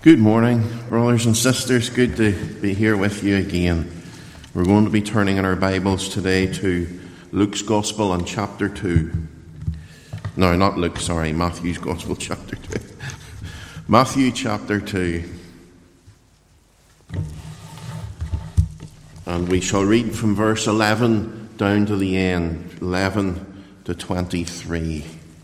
Good morning, brothers and sisters. Good to be here with you again. We're going to be turning in our Bibles today to Luke's Gospel and chapter 2. No, not Luke, sorry, Matthew's Gospel, chapter 2. Matthew chapter 2. And we shall read from verse 11 down to the end, 11 to 23.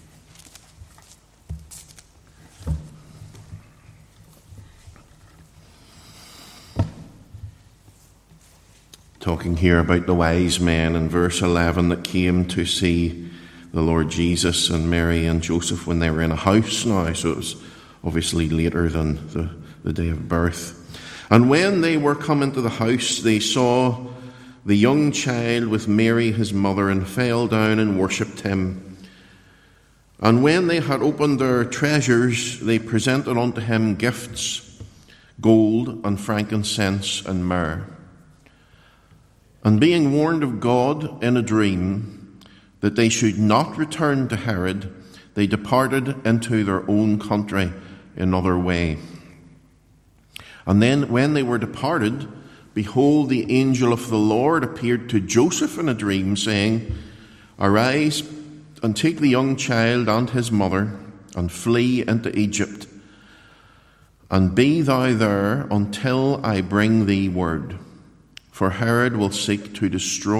Talking here about the wise men in verse 11 that came to see the Lord Jesus and Mary and Joseph when they were in a house now, so it was obviously later than the day of birth. And when they were come into the house, they saw the young child with Mary his mother, and fell down and worshipped him. And when they had opened their treasures, they presented unto him gifts, gold and frankincense and myrrh. And being warned of God in a dream that they should not return to Herod, they departed into their own country another way. And then when they were departed, behold, the angel of the Lord appeared to Joseph in a dream, saying, Arise, and take the young child and his mother, and flee into Egypt, and be thou there until I bring thee word. For Herod will seek the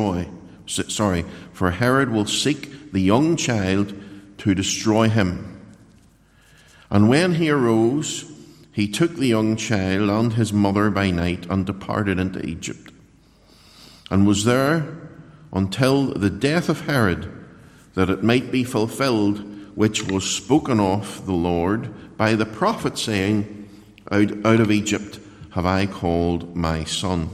young child to destroy him. And when he arose, he took the young child and his mother by night and departed into Egypt, and was there until the death of Herod, that it might be fulfilled which was spoken of the Lord by the prophet, saying, Out of Egypt have I called my son.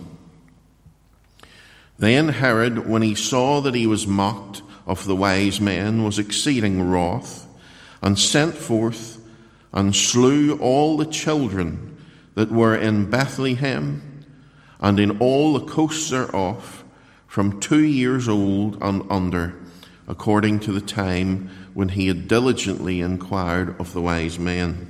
Then Herod, when he saw that he was mocked of the wise men, was exceeding wroth, and sent forth and slew all the children that were in Bethlehem, and in all the coasts thereof, from 2 years old and under, according to the time when he had diligently inquired of the wise men.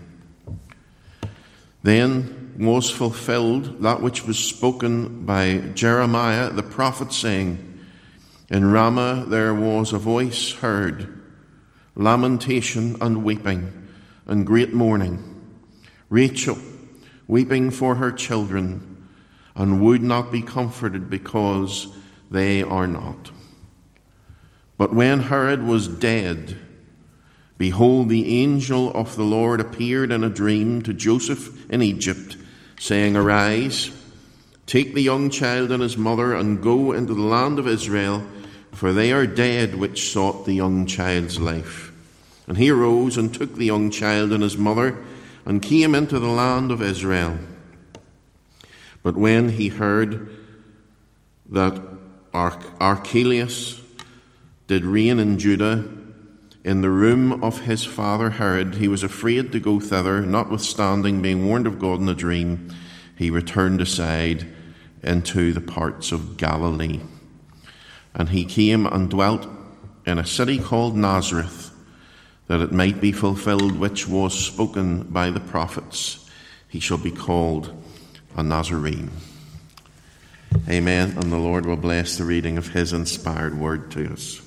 Then was fulfilled that which was spoken by Jeremiah the prophet, saying, In Ramah there was a voice heard, lamentation and weeping, and great mourning, Rachel weeping for her children, and would not be comforted because they are not. But when Herod was dead, behold, the angel of the Lord appeared in a dream to Joseph in Egypt, saying, Arise, take the young child and his mother, and go into the land of Israel, for they are dead which sought the young child's life. And he arose and took the young child and his mother, and came into the land of Israel. But when he heard that Archelaus did reign in Judah, in the room of his father Herod, he was afraid to go thither, notwithstanding being warned of God in a dream, he returned aside into the parts of Galilee. And he came and dwelt in a city called Nazareth, that it might be fulfilled which was spoken by the prophets, he shall be called a Nazarene. Amen, and the Lord will bless the reading of his inspired word to us.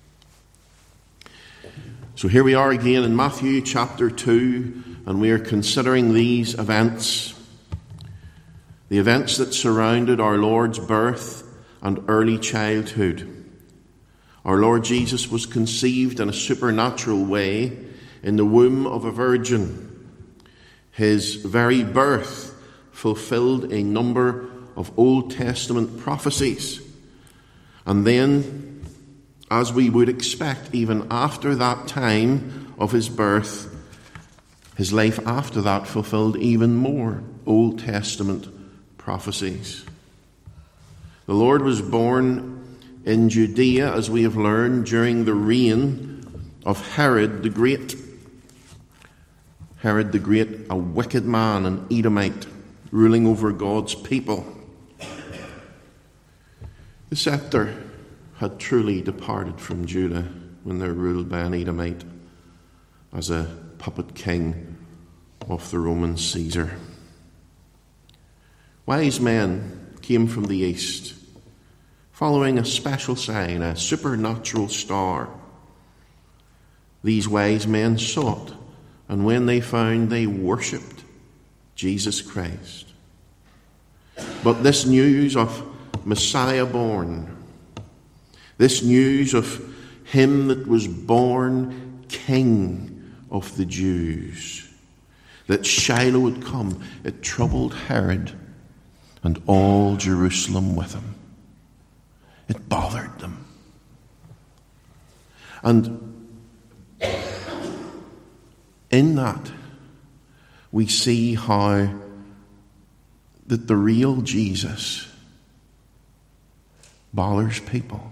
So here we are again in Matthew chapter 2, and we are considering these events, the events that surrounded our Lord's birth and early childhood. Our Lord Jesus was conceived in a supernatural way in the womb of a virgin. His very birth fulfilled a number of Old Testament prophecies. And then, as we would expect, even after that time of his birth, his life after that fulfilled even more Old Testament prophecies. The Lord was born in Judea, as we have learned, during the reign of Herod the Great. Herod the Great, a wicked man, an Edomite, ruling over God's people. The scepter had truly departed from Judah when they're ruled by an Edomite as a puppet king of the Roman Caesar. Wise men came from the east, following a special sign, a supernatural star. These wise men sought, and when they found, they worshipped Jesus Christ. But this news of Messiah born, this news of him that was born King of the Jews, that Shiloh would come, it troubled Herod and all Jerusalem with him. It bothered them. And in that, we see how that the real Jesus bothers people.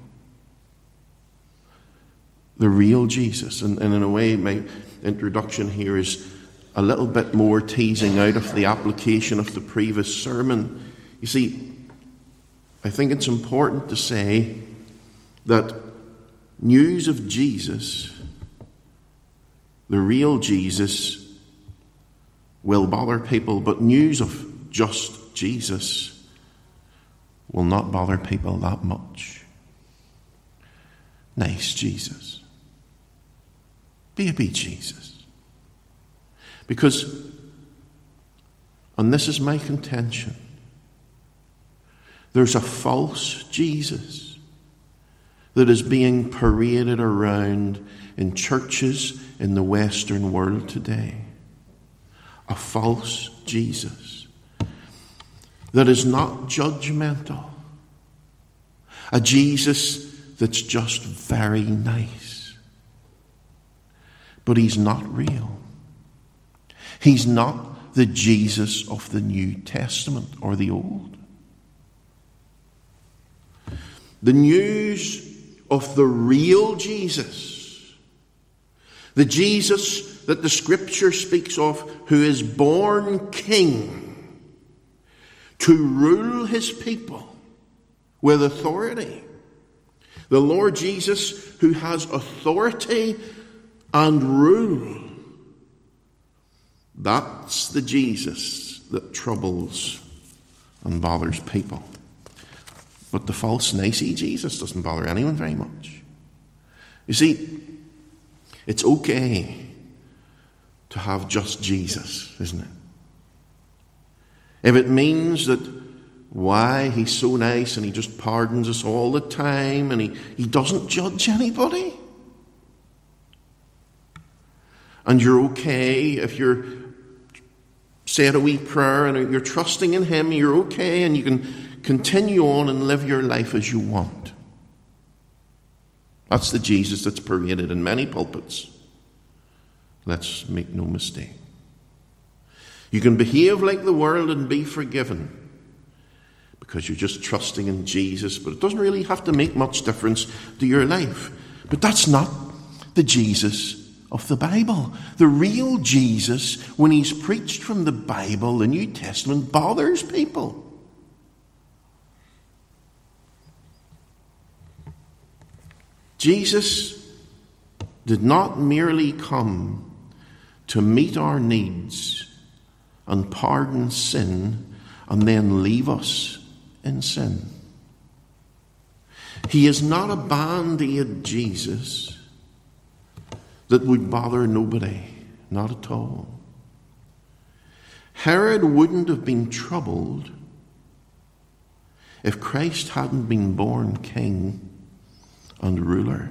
The real Jesus. And in a way, my introduction here is a little bit more teasing out of the application of the previous sermon. You see, I think it's important to say that news of Jesus, the real Jesus, will bother people, but news of just Jesus will not bother people that much. Nice Jesus. Baby Jesus. Because, and this is my contention, there's a false Jesus that is being paraded around in churches in the Western world today. A false Jesus that is not judgmental. A Jesus that's just very nice. But he's not real. He's not the Jesus of the New Testament or the Old. The news of the real Jesus, the Jesus that the Scripture speaks of, who is born King to rule his people with authority. The Lord Jesus who has authority and rule. That's the Jesus that troubles and bothers people. But the false, nicey Jesus doesn't bother anyone very much. You see, it's okay to have just Jesus, isn't it? If it means that, why, he's so nice and he just pardons us all the time and he doesn't judge anybody. And you're okay if you're said a wee prayer and you're trusting in him, you're okay and you can continue on and live your life as you want. That's the Jesus that's paraded in many pulpits. Let's make no mistake. You can behave like the world and be forgiven because you're just trusting in Jesus, but it doesn't really have to make much difference to your life. But that's not the Jesus of the Bible. The real Jesus, when he's preached from the Bible, the New Testament, bothers people. Jesus did not merely come to meet our needs and pardon sin and then leave us in sin. He is not a band-aid Jesus that would bother nobody, not at all. Herod wouldn't have been troubled if Christ hadn't been born king and ruler.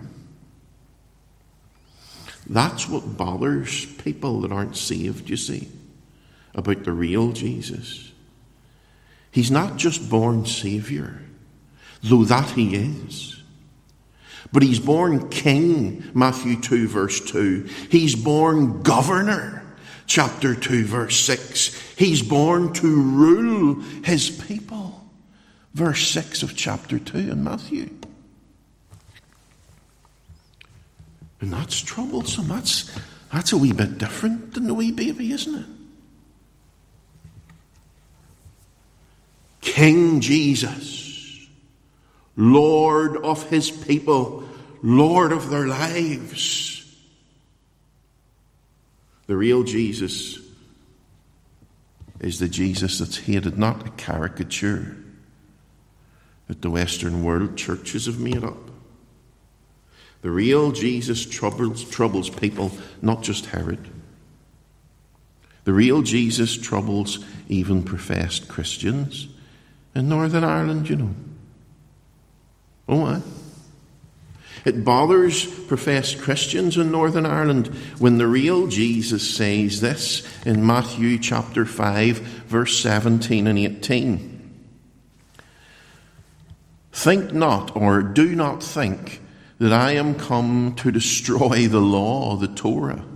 That's what bothers people that aren't saved, you see, about the real Jesus. He's not just born Saviour, though that he is. But he's born King, Matthew 2 verse 2. He's born Governor, chapter 2 verse 6. He's born to rule his people, verse 6 of chapter 2 in Matthew. And that's troublesome. That's a wee bit different than the wee baby, isn't it? King Jesus, Lord of his people, Lord of their lives. The real Jesus is the Jesus that's hated, not a caricature that the Western world churches have made up. The real Jesus troubles people, not just Herod. The real Jesus troubles even professed Christians in Northern Ireland, you know. Oh, aye. It bothers professed Christians in Northern Ireland when the real Jesus says this in Matthew chapter 5, verse 17 and 18. Think not, or do not think, that I am come to destroy the law, the Torah,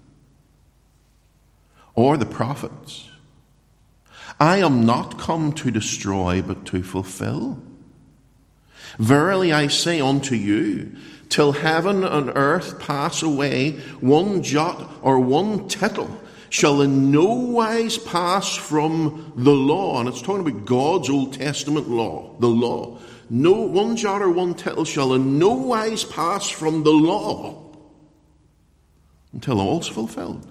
or the prophets. I am not come to destroy, but to fulfill. Verily I say unto you, till heaven and earth pass away, one jot or one tittle shall in no wise pass from the law. And it's talking about God's Old Testament law, the law. No one jot or one tittle shall in no wise pass from the law until all's fulfilled.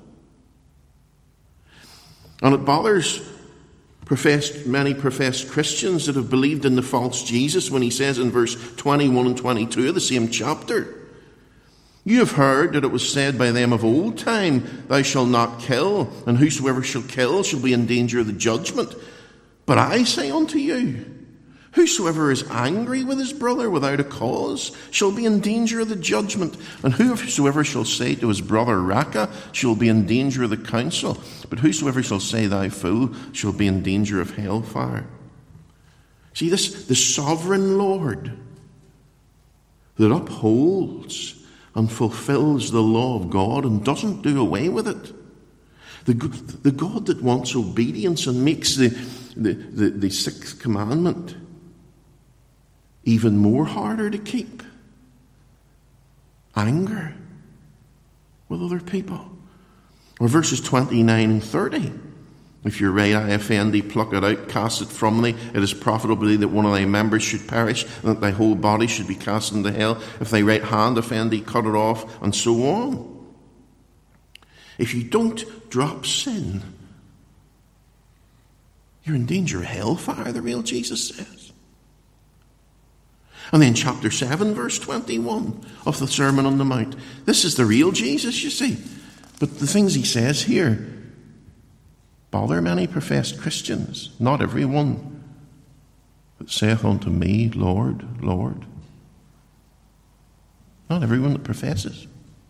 And it bothers many professed Christians that have believed in the false Jesus when he says in verse 21 and 22 of the same chapter, you have heard that it was said by them of old time, thou shalt not kill, and whosoever shall kill shall be in danger of the judgment. But I say unto you, whosoever is angry with his brother without a cause shall be in danger of the judgment, and whosoever shall say to his brother, Raca, shall be in danger of the council. But whosoever shall say, thou fool, shall be in danger of hellfire. See, the sovereign Lord that upholds and fulfills the law of God and doesn't do away with it. The God that wants obedience and makes the sixth commandment even more harder to keep. Anger with other people. Or verses 29 and 30. If your right eye offend thee, pluck it out, cast it from thee. It is profitable that one of thy members should perish, and that thy whole body should be cast into hell. If thy right hand offend thee, cut it off, and so on. If you don't drop sin, you're in danger of hellfire, the real Jesus says. And then chapter 7, verse 21 of the Sermon on the Mount. This is the real Jesus, you see. But the things he says here bother many professed Christians. Not everyone that saith unto me, Lord, Lord. Not everyone that professes.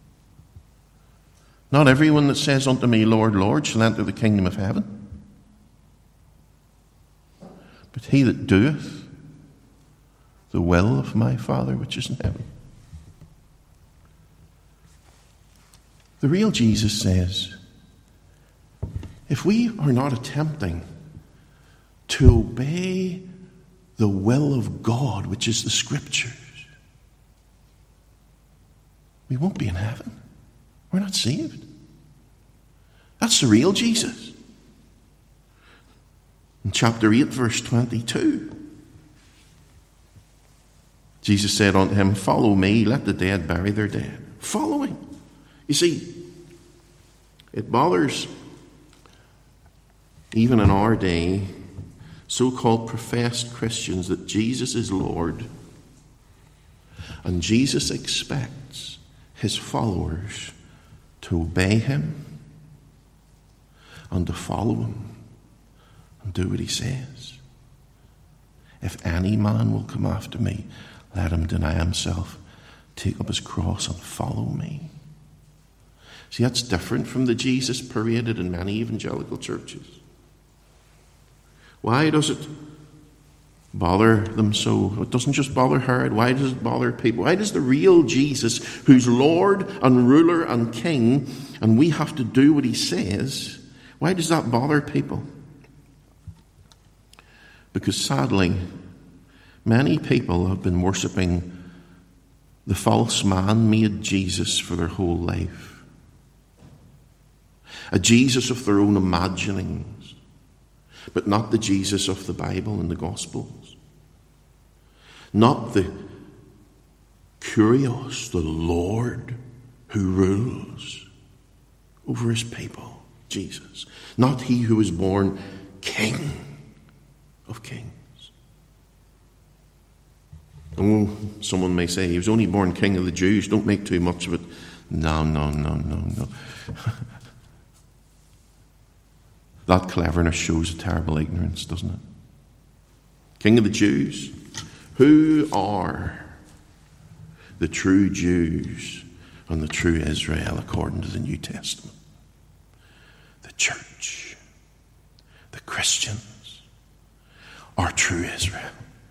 Not everyone that says unto me, Lord, Lord, shall enter the kingdom of heaven. But he that doeth the will of my Father which is in heaven. The real Jesus says, if we are not attempting to obey the will of God, which is the Scriptures, we won't be in heaven. We're not saved. That's the real Jesus. In chapter 8, verse 22, Jesus said unto him, follow me, let the dead bury their dead. Follow him. You see, it bothers, even in our day, so-called professed Christians that Jesus is Lord. And Jesus expects his followers to obey him and to follow him and do what he says. If any man will come after me, let him deny himself, take up his cross and follow me. See, that's different from the Jesus paraded in many evangelical churches. Why does it bother them so? It doesn't just bother Herod. Why does it bother people? Why does the real Jesus, who's Lord and ruler and king, and we have to do what he says, why does that bother people? Because sadly, many people have been worshipping the false man-made Jesus for their whole life. A Jesus of their own imaginings, but not the Jesus of the Bible and the Gospels. Not the Kyrios, the Lord who rules over his people, Jesus. Not he who was born King of Kings. Oh, someone may say, he was only born King of the Jews. Don't make too much of it. No. That cleverness shows a terrible ignorance, doesn't it? King of the Jews. Who are the true Jews and the true Israel according to the New Testament? The church, the Christians, are true Israel.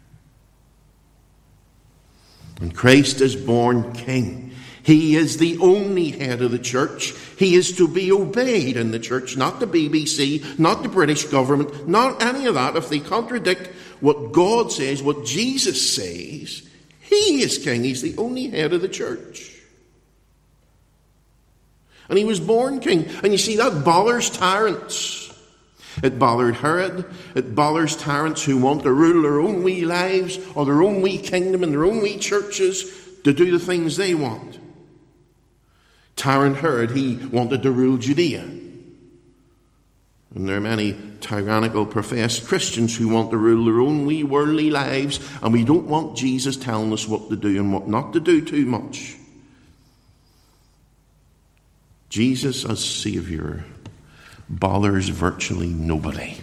When Christ is born King, he is the only head of the church. He is to be obeyed in the church, not the BBC, not the British government, not any of that. If they contradict what God says, what Jesus says, he is king. He's the only head of the church. And he was born king. And you see, that bothers tyrants. It bothered Herod. It bothers tyrants who want to rule their own wee lives or their own wee kingdom and their own wee churches to do the things they want. Tyrant Herod, he wanted to rule Judea. And there are many tyrannical professed Christians who want to rule their own wee worldly lives, and we don't want Jesus telling us what to do and what not to do too much. Jesus as Saviour bothers virtually nobody.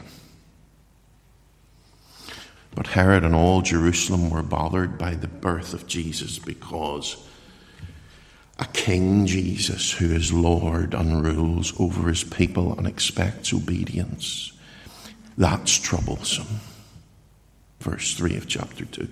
But Herod and all Jerusalem were bothered by the birth of Jesus, because a King Jesus who is Lord and rules over his people and expects obedience, that's troublesome. Verse 3 of chapter 2.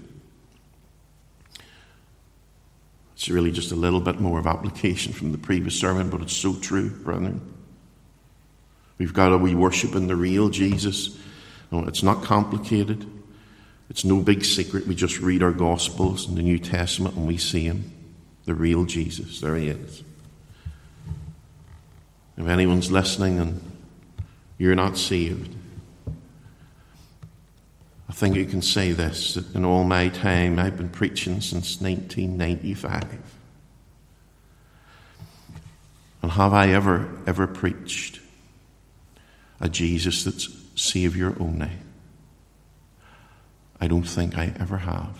It's really just a little bit more of application from the previous sermon, but it's so true, brethren. We've got to be worshiping the real Jesus. No, it's not complicated. It's no big secret. We just read our Gospels and the New Testament and we see him. The real Jesus. There he is. If anyone's listening and you're not saved, I think you can say this, that in all my time, I've been preaching since 1995. And have I ever preached a Jesus that's Saviour only? I don't think I ever have.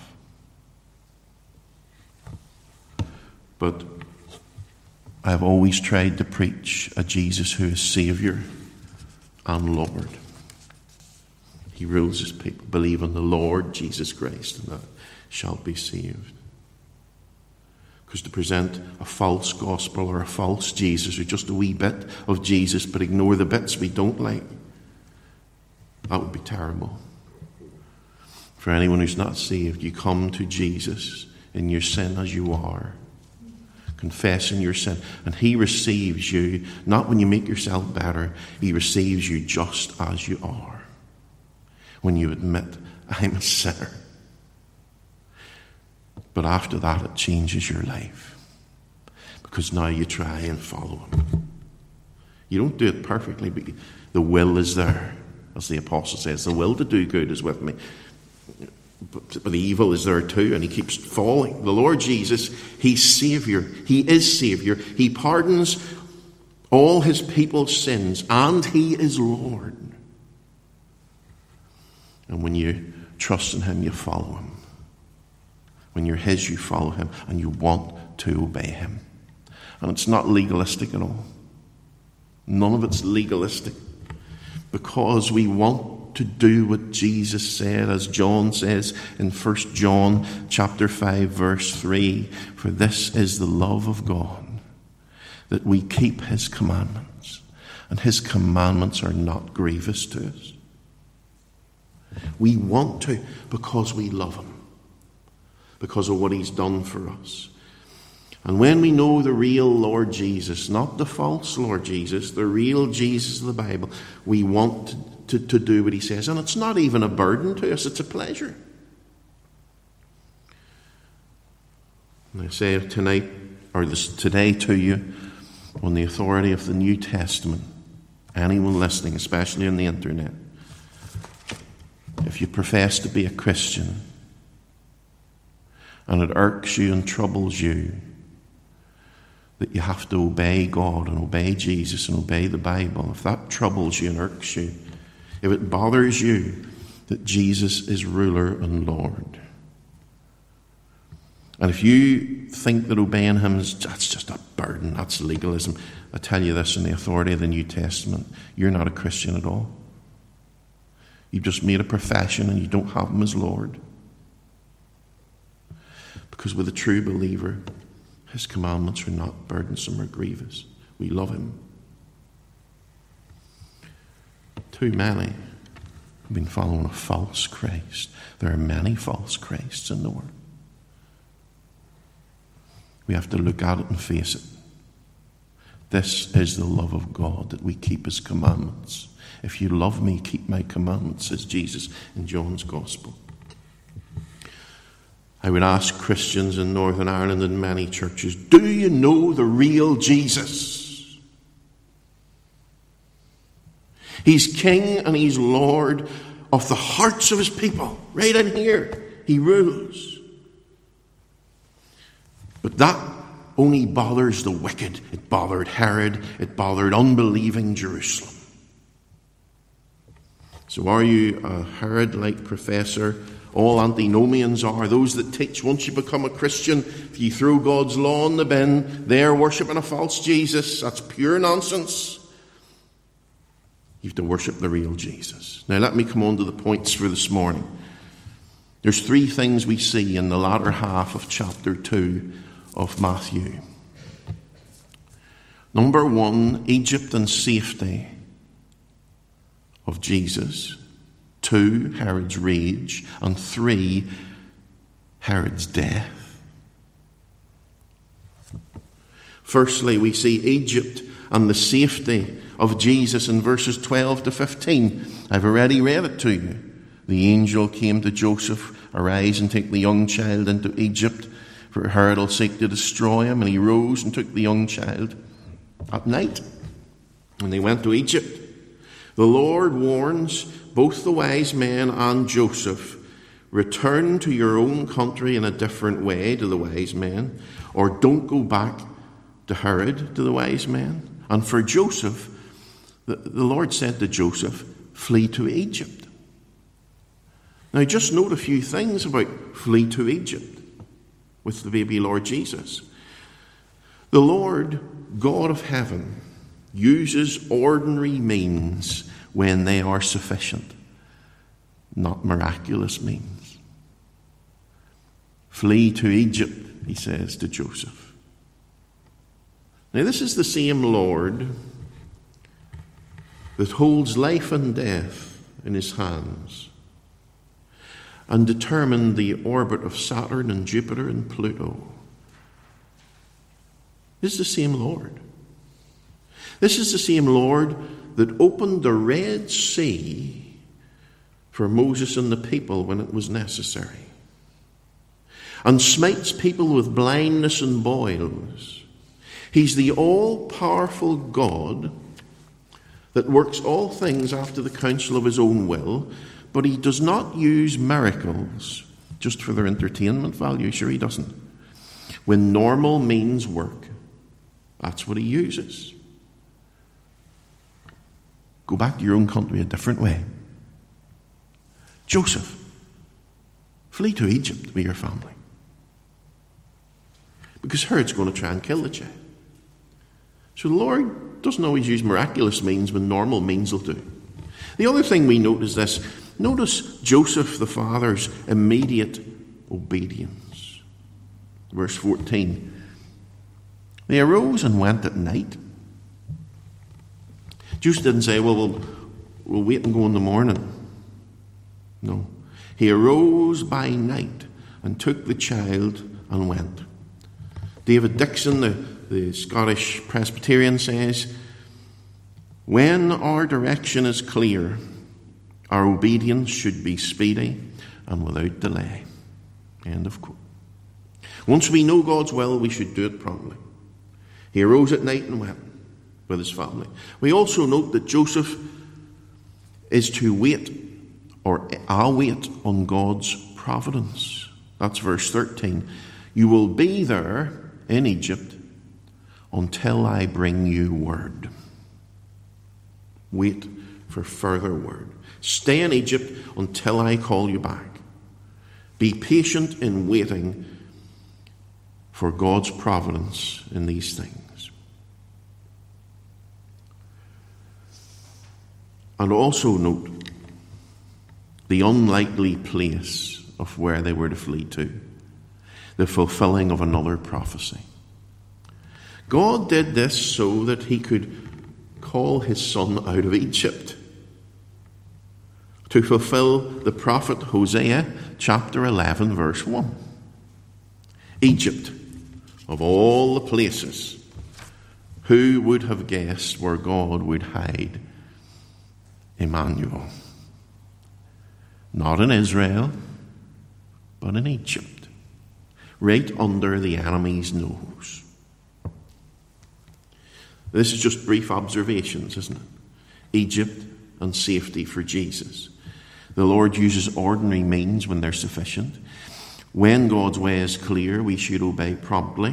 But I have always tried to preach a Jesus who is Saviour and Lord. He rules his people. Believe in the Lord Jesus Christ, and thou shalt be saved. Because to present a false gospel or a false Jesus, or just a wee bit of Jesus, but ignore the bits we don't like, that would be terrible. For anyone who's not saved, you come to Jesus in your sin as you are, confessing your sin, and he receives you, not when you make yourself better, he receives you just as you are. When you admit, I'm a sinner. But after that, it changes your life. Because now you try and follow him. You don't do it perfectly, but the will is there. As the apostle says, the will to do good is with me. But the evil is there too, and he keeps falling. The Lord Jesus, he's Saviour. He is Saviour. He pardons all his people's sins, and he is Lord. And when you trust in him, you follow him. When you're his, you follow him, and you want to obey him. And it's not legalistic at all. None of it's legalistic. Because we want to do what Jesus said, as John says in 1 John chapter 5, verse 3, for this is the love of God, that we keep his commandments, and his commandments are not grievous to us. We want to because we love him, because of what he's done for us. And when we know the real Lord Jesus, not the false Lord Jesus, the real Jesus of the Bible, we want to do what he says. And it's not even a burden to us, it's a pleasure. And I say tonight, or today to you, on the authority of the New Testament, anyone listening, especially on the internet, if you profess to be a Christian and it irks you and troubles you that you have to obey God and obey Jesus and obey the Bible, if that troubles you and irks you, if it bothers you that Jesus is ruler and Lord, and if you think that obeying him that's just a burden, that's legalism, I tell you this in the authority of the New Testament, you're not a Christian at all. You've just made a profession and you don't have him as Lord. Because with a true believer, his commandments are not burdensome or grievous. We love him. Too many have been following a false Christ. There are many false Christs in the world. We have to look at it and face it. This is the love of God, that we keep his commandments. If you love me, keep my commandments, says Jesus in John's Gospel. I would ask Christians in Northern Ireland in many churches, do you know the real Jesus? He's King and he's Lord of the hearts of his people. Right in here, he rules. But that only bothers the wicked. It bothered Herod. It bothered unbelieving Jerusalem. So are you a Herod-like professor? All antinomians are. Those that teach once you become a Christian, if you throw God's law in the bin, they're worshipping a false Jesus. That's pure nonsense. You have to worship the real Jesus. Now let me come on to the points for this morning. There's three things we see in the latter half of chapter 2 of Matthew. Number 1, Egypt and safety of Jesus. 2, Herod's rage. And 3, Herod's death. Firstly, we see Egypt and the safety of Jesus in verses 12 to 15. I've already read it to you. The angel came to Joseph, arise and take the young child into Egypt, for Herod will seek to destroy him. And he rose and took the young child at night. And they went to Egypt. The Lord warns both the wise men and Joseph, return to your own country in a different way to the wise men, or don't go back to Herod, to the wise men. And for Joseph, the Lord said to Joseph, flee to Egypt. Now just note a few things about flee to Egypt with the baby Lord Jesus. The Lord, God of heaven, uses ordinary means when they are sufficient, not miraculous means. Flee to Egypt, he says to Joseph. Now this is the same Lord that holds life and death in his hands and determined the orbit of Saturn and Jupiter and Pluto. This is the same Lord. This is the same Lord that opened the Red Sea for Moses and the people when it was necessary, and smites people with blindness and boils. He's the all-powerful God that works all things after the counsel of his own will, but he does not use miracles just for their entertainment value. Sure, he doesn't. When normal means work, that's what he uses. Go back to your own country a different way. Joseph, flee to Egypt with your family, because Herod's going to try and kill the child. So the Lord doesn't always use miraculous means when normal means will do. The other thing we note is this. Notice Joseph, the father's immediate obedience. Verse 14. They arose and went at night. Joseph didn't say, well, we'll wait and go in the morning. No. He arose by night and took the child and went. David Dixon, the Scottish Presbyterian, says, when our direction is clear, our obedience should be speedy and without delay. End of quote. Once we know God's will, we should do it promptly. He arose at night and went with his family. We also note that Joseph is to wait, or await, on God's providence. That's verse 13. You will be there in Egypt until I bring you word. Wait for further word. Stay in Egypt until I call you back. Be patient in waiting for God's providence in these things. And also note the unlikely place of where they were to flee to, the fulfilling of another prophecy. God did this so that he could call his son out of Egypt, to fulfill the prophet Hosea chapter 11 verse 1. Egypt, of all the places, who would have guessed where God would hide Emmanuel? Not in Israel, but in Egypt, right under the enemy's nose. This is just brief observations, isn't it? Egypt and safety for Jesus. The Lord uses ordinary means when they're sufficient. When God's way is clear, we should obey promptly.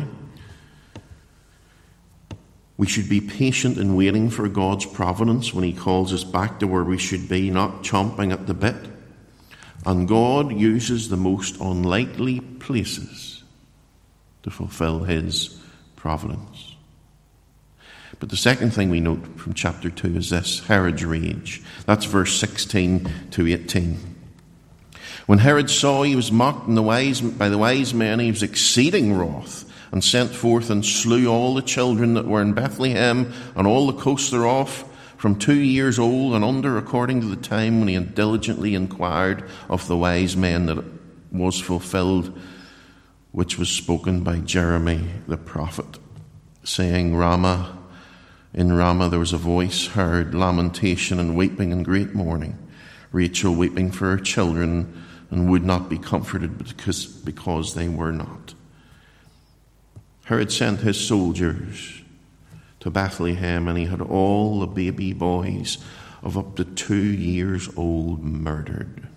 We should be patient in waiting for God's providence when he calls us back to where we should be, not chomping at the bit. And God uses the most unlikely places to fulfill his providence. But the second thing we note from chapter 2 is this: Herod's rage. That's verse 16 to 18. When Herod saw he was mocked by the wise men, he was exceeding wroth, and sent forth and slew all the children that were in Bethlehem and all the coasts thereof, from 2 years old and under, according to the time when he had diligently inquired of the wise men, that it was fulfilled which was spoken by Jeremy the prophet, saying, in Ramah there was a voice heard, lamentation and weeping and great mourning, Rachel weeping for her children, and would not be comforted because they were not. Herod sent his soldiers to Bethlehem, and he had all the baby boys of up to 2 years old murdered.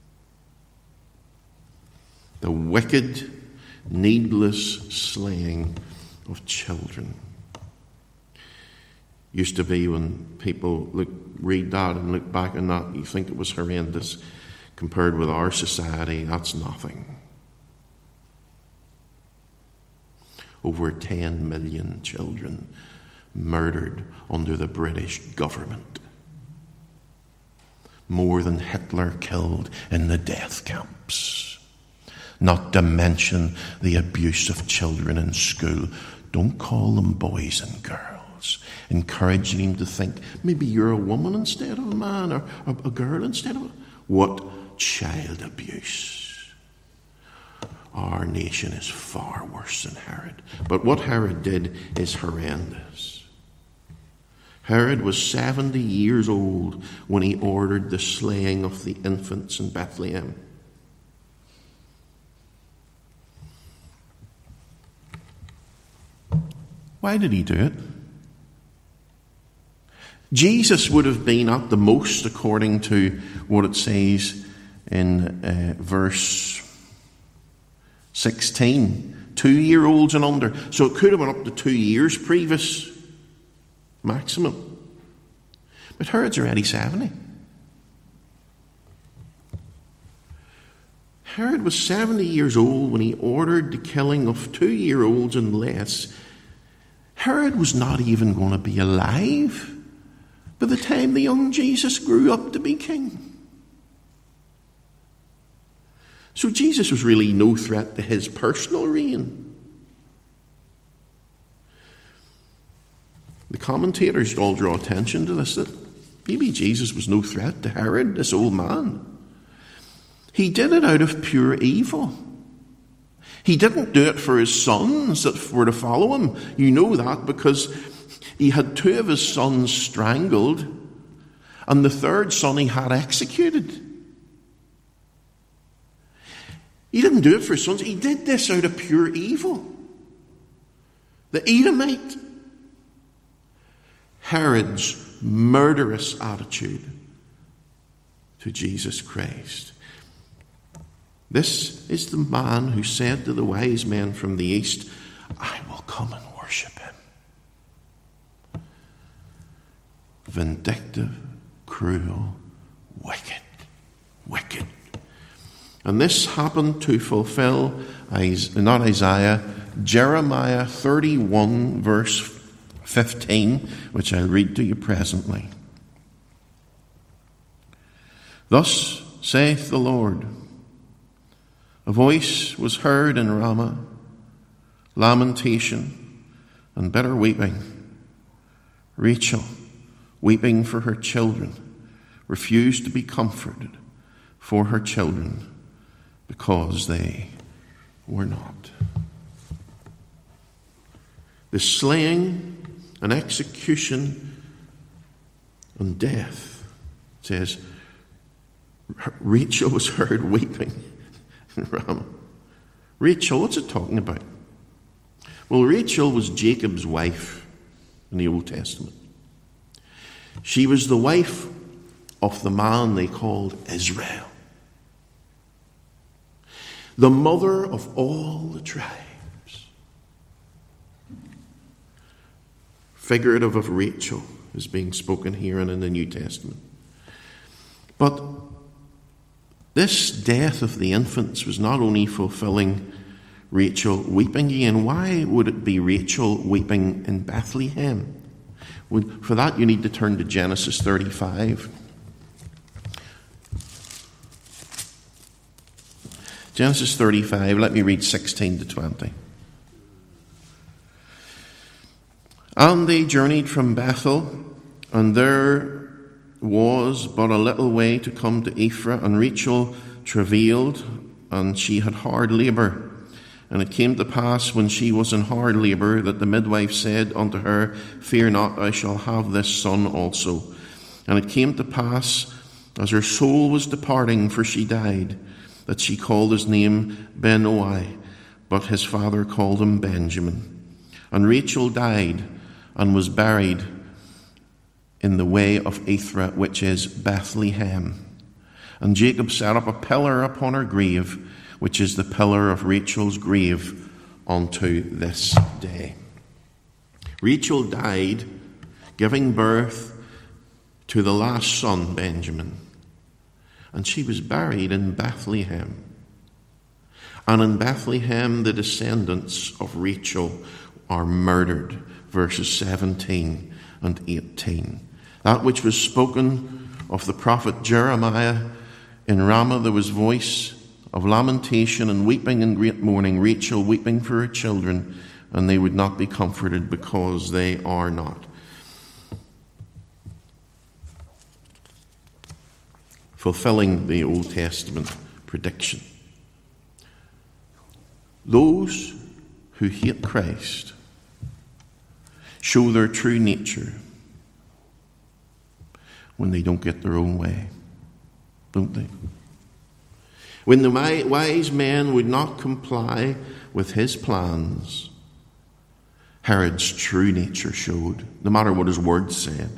The wicked, needless slaying of children. Used to be when people read that and look back on that, you think it was horrendous. Compared with our society, that's nothing. Over 10 million children murdered under the British government. More than Hitler killed in the death camps. Not to mention the abuse of children in school. Don't call them boys and girls. Encouraging him to think maybe you're a woman instead of a man, or a girl instead of a... What child abuse. Our nation is far worse than Herod. But what Herod did is horrendous. Herod was 70 years old when he ordered the slaying of the infants in Bethlehem. Why did he do it? Jesus would have been at the most, according to what it says in verse 16, 2-year-olds and under. So it could have been up to 2 years previous maximum. But Herod's already 70. Herod was 70 years old when he ordered the killing of 2-year-olds and less. Herod was not even going to be alive by the time the young Jesus grew up to be king. So Jesus was really no threat to his personal reign. The commentators all draw attention to this, that maybe Jesus was no threat to Herod, this old man. He did it out of pure evil. He didn't do it for his sons that were to follow him. You know that because he had 2 of his sons strangled, and the 3rd son he had executed. He didn't do it for his sons. He did this out of pure evil. The Edomite, Herod's murderous attitude to Jesus Christ. This is the man who said to the wise men from the east, I will come and worship him. Vindictive, cruel, wicked. And this happened to fulfill, not Isaiah, Jeremiah 31, verse 15, which I'll read to you presently. Thus saith the Lord, a voice was heard in Ramah, lamentation and bitter weeping. Rachel, weeping for her children, refused to be comforted for her children because they were not. The slaying and execution and death, it says, Rachel was heard weeping in Ramah. Rachel, what's it talking about? Well, Rachel was Jacob's wife in the Old Testament. She was the wife of the man they called Israel, the mother of all the tribes. Figurative of Rachel is being spoken here and in the New Testament. But this death of the infants was not only fulfilling Rachel weeping again. Why would it be Rachel weeping in Bethlehem? For that you need to turn to Genesis 35. Genesis 35, let me read 16 to 20. And they journeyed from Bethel, and there was but a little way to come to Ephrath, and Rachel travailed, and she had hard labour. And it came to pass, when she was in hard labour, that the midwife said unto her, Fear not, I shall have this son also. And it came to pass, as her soul was departing, for she died, that she called his name Ben-Oi, but his father called him Benjamin. And Rachel died, and was buried in the way of Ephrath, which is Bethlehem. And Jacob set up a pillar upon her grave, which is the pillar of Rachel's grave unto this day. Rachel died, giving birth to the last son, Benjamin. And she was buried in Bethlehem. And in Bethlehem, the descendants of Rachel are murdered. Verses 17 and 18. That which was spoken of the prophet Jeremiah, in Ramah there was voice of lamentation and weeping and great mourning, Rachel weeping for her children, and they would not be comforted because they are not. Fulfilling the Old Testament prediction. Those who hate Christ show their true nature when they don't get their own way, don't they? When the wise men would not comply with his plans, Herod's true nature showed, no matter what his words said.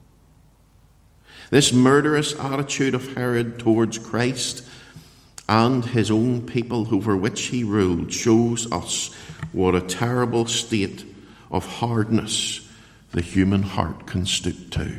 This murderous attitude of Herod towards Christ and his own people over which he ruled shows us what a terrible state of hardness the human heart can stoop to.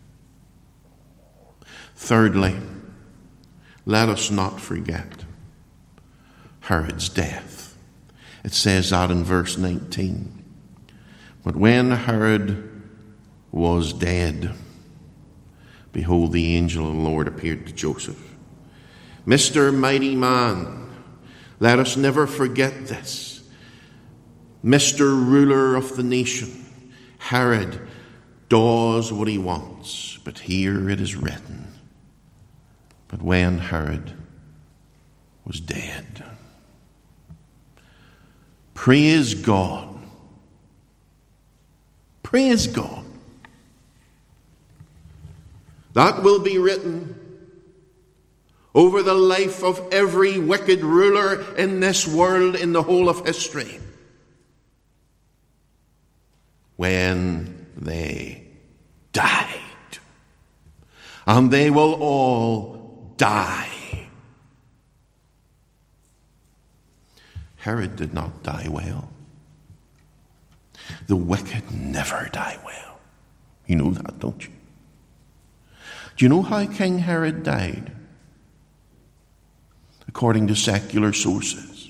Thirdly, let us not forget Herod's death. It says that in verse 19. But when Herod was dead, behold, the angel of the Lord appeared to Joseph. Mr. Mighty Man, let us never forget this. Mr. Ruler of the nation, Herod does what he wants, but here it is written, but when Herod was dead. Praise God. Praise God. That will be written over the life of every wicked ruler in this world in the whole of history. When they died. And they will all die. Herod did not die well. The wicked never die well. You know that, don't you? Do you know how King Herod died? according to secular sources.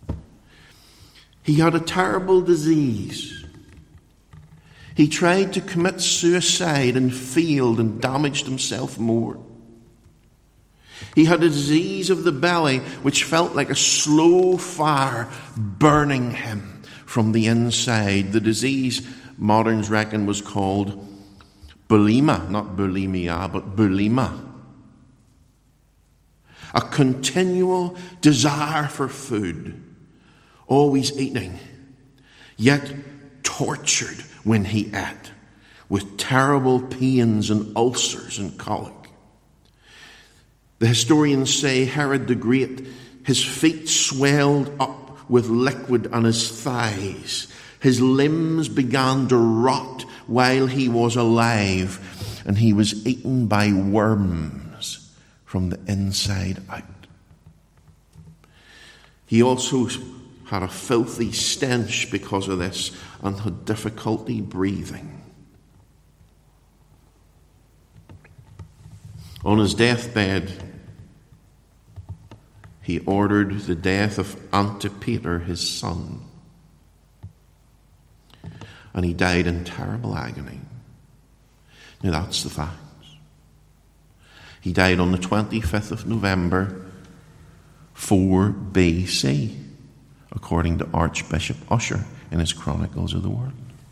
He had a terrible disease. He tried to commit suicide and failed and damaged himself more. He had a disease of the belly which felt like a slow fire burning him from the inside. The disease, moderns reckon, was called bulimia, not bulimia, but bulimia. A continual desire for food, always eating, yet tortured when he ate, with terrible pains and ulcers and colic. The historians say Herod the Great, his feet swelled up with liquid on his thighs. His limbs began to rot while he was alive, and he was eaten by worms from the inside out. He also had a filthy stench because of this and had difficulty breathing. On his deathbed, he ordered the death of Antipater, his son. And he died in terrible agony. Now that's the facts. He died on the 25th of November, 4 BC, according to Archbishop Ussher in his Chronicles of the World.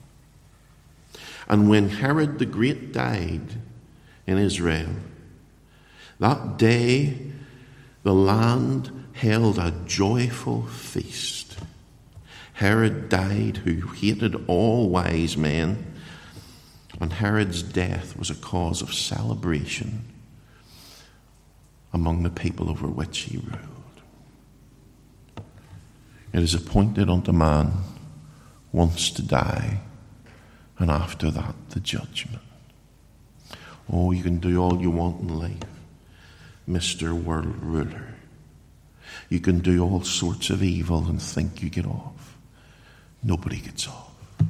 And when Herod the Great died in Israel, that day the land held a joyful feast. Herod died, who hated all wise men, and Herod's death was a cause of celebration among the people over which he ruled. It is appointed unto man once to die, and after that the judgment. Oh, you can do all you want in life, Mr. World Ruler. You can do all sorts of evil and think you get off. Nobody gets off.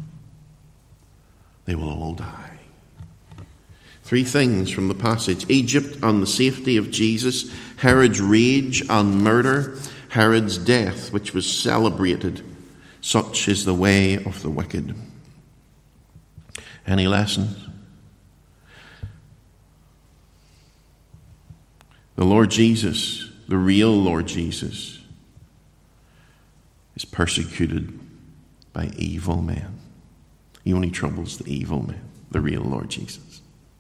They will all die. 3 things from the passage: Egypt and the safety of Jesus, Herod's rage and murder, Herod's death, which was celebrated. Such is the way of the wicked. Any lessons? The Lord Jesus, the real Lord Jesus, is persecuted by evil men. He only troubles the evil men, the real Lord Jesus.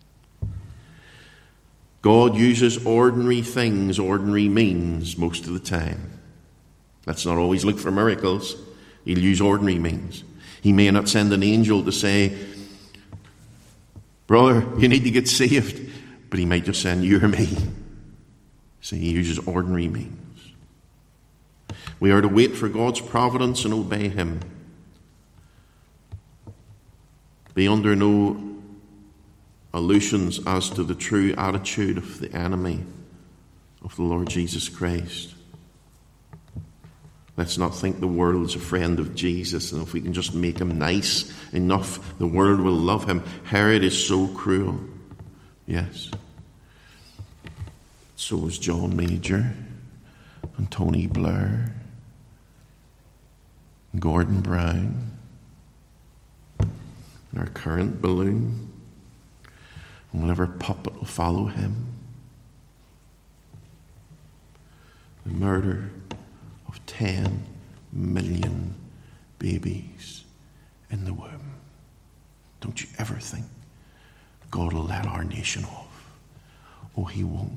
God uses ordinary things, ordinary means most of the time. Let's not always look for miracles. He'll use ordinary means. He may not send an angel to say, brother, you need to get saved, but he might just send you or me. See, he uses ordinary means. We are to wait for God's providence and obey him. Be under no illusions as to the true attitude of the enemy of the Lord Jesus Christ. Let's not think the world's a friend of Jesus, and if we can just make him nice enough, the world will love him. Herod is so cruel. Yes. So was John Major and Tony Blair and Gordon Brown and our current balloon, and whatever puppet will follow him. The murder of 10 million babies in the womb. Don't you ever think God will let our nation off. Oh, he won't.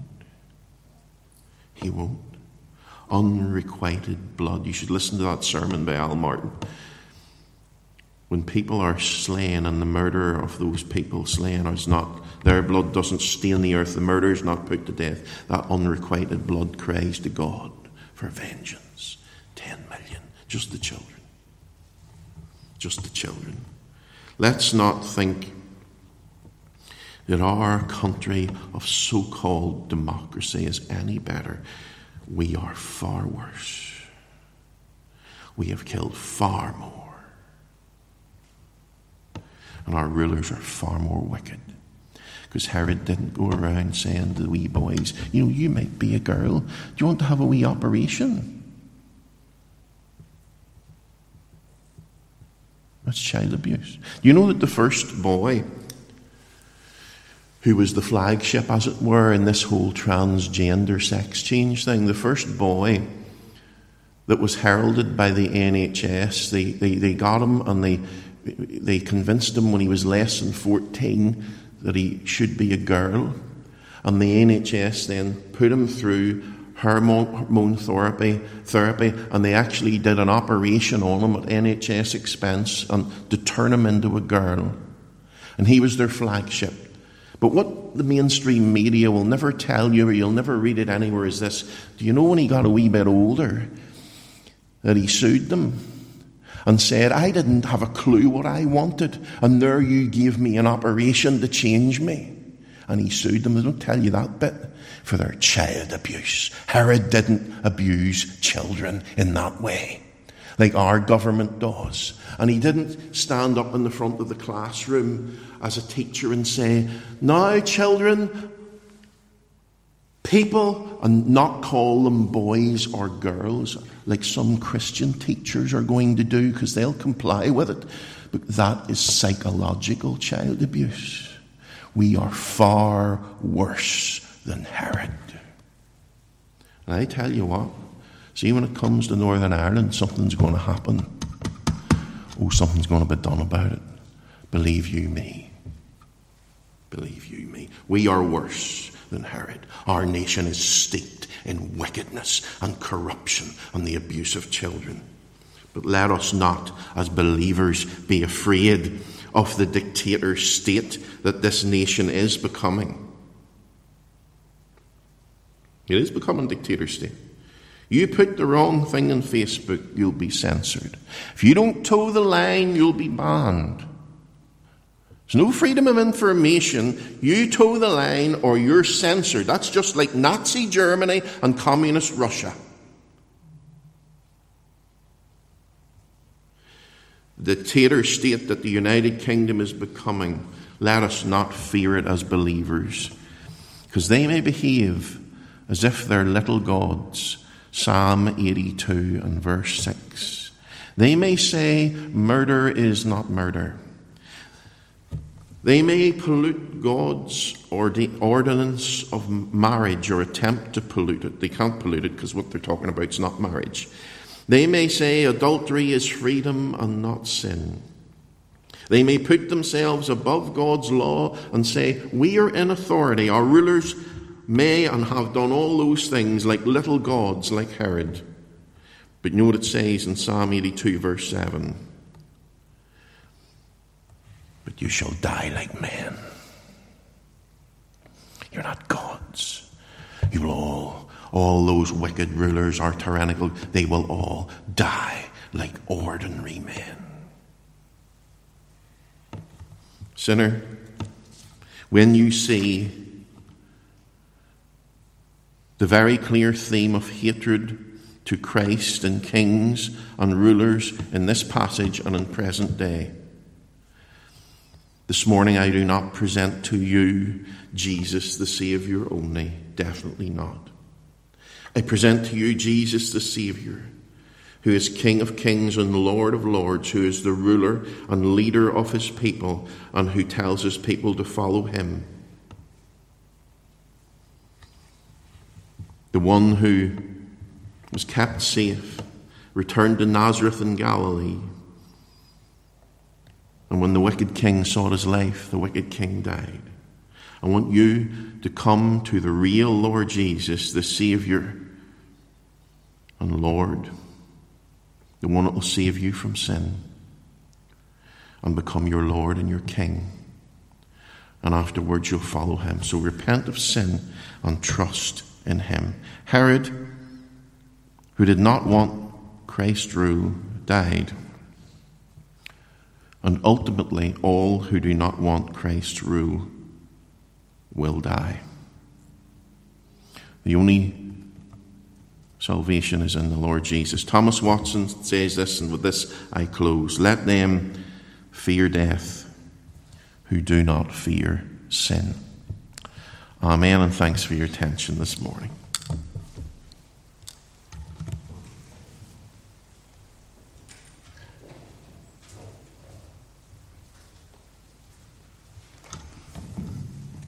He won't. Unrequited blood. You should listen to that sermon by Al Martin. When people are slain and the murder of those people slain is not, their blood doesn't stain the earth, the murderer is not put to death, that unrequited blood cries to God for vengeance. 10 million. Just the children. Just the children. Let's not think that our country of so-called democracy is any better. We are far worse. We have killed far more. And our rulers are far more wicked. Because Herod didn't go around saying to the wee boys, you might be a girl. Do you want to have a wee operation? That's child abuse. You know that the first boy, who was the flagship, as it were, in this whole transgender sex change thing, the first boy that was heralded by the NHS, they got him and they convinced him when he was less than 14 that he should be a girl. And the NHS then put him through hormone therapy, and they actually did an operation on him at NHS expense and to turn him into a girl. And he was their flagship. But what the mainstream media will never tell you, or you'll never read it anywhere, is this. Do you know when he got a wee bit older, that he sued them and said, I didn't have a clue what I wanted, and there you gave me an operation to change me. And he sued them. They don't tell you that bit, for their child abuse. Herod didn't abuse children in that way, like our government does. And he didn't stand up in the front of the classroom as a teacher and say, now children, people, and not call them boys or girls, like some Christian teachers are going to do, because they'll comply with it. But that is psychological child abuse. We are far worse than Herod. And I tell you what, see, when it comes to Northern Ireland, something's going to happen. Something's going to be done about it. Believe you me. Believe you me. We are worse than Herod. Our nation is steeped in wickedness and corruption and the abuse of children. But let us not, as believers, be afraid of the dictator state that this nation is becoming. It is becoming a dictator state. You put the wrong thing on Facebook, you'll be censored. If you don't toe the line, you'll be banned. There's no freedom of information. You toe the line or you're censored. That's just like Nazi Germany and communist Russia. The dictator state that the United Kingdom is becoming, let us not fear it as believers, because they may behave as if they're little gods. Psalm 82 and verse 6. They may say murder is not murder. They may pollute God's ordinance of marriage, or attempt to pollute it. They can't pollute it because what they're talking about is not marriage. They may say adultery is freedom and not sin. They may put themselves above God's law and say, we are in authority. Our rulers may and have done all those things like little gods, like Herod. But you know what it says in Psalm 82 verse 7? But you shall die like men. You're not gods. You will all those wicked rulers are tyrannical. They will all die like ordinary men. Sinner, when you see the very clear theme of hatred to Christ and kings and rulers in this passage and in present day, this morning I do not present to you Jesus the Saviour only, definitely not. I present to you Jesus the Saviour, who is King of kings and Lord of lords, who is the ruler and leader of his people, and who tells his people to follow him. The one who was kept safe, returned to Nazareth in Galilee, and when the wicked king sought his life, the wicked king died. I want you to come to the real Lord Jesus, the Saviour and Lord, the one that will save you from sin, and become your Lord and your King. And afterwards you'll follow him. So repent of sin and trust in him. Herod, who did not want Christ's rule, died. And ultimately, all who do not want Christ's rule will die. The only salvation is in the Lord Jesus. Thomas Watson says this, and with this I close. Let them fear death who do not fear sin. Amen, and thanks for your attention this morning.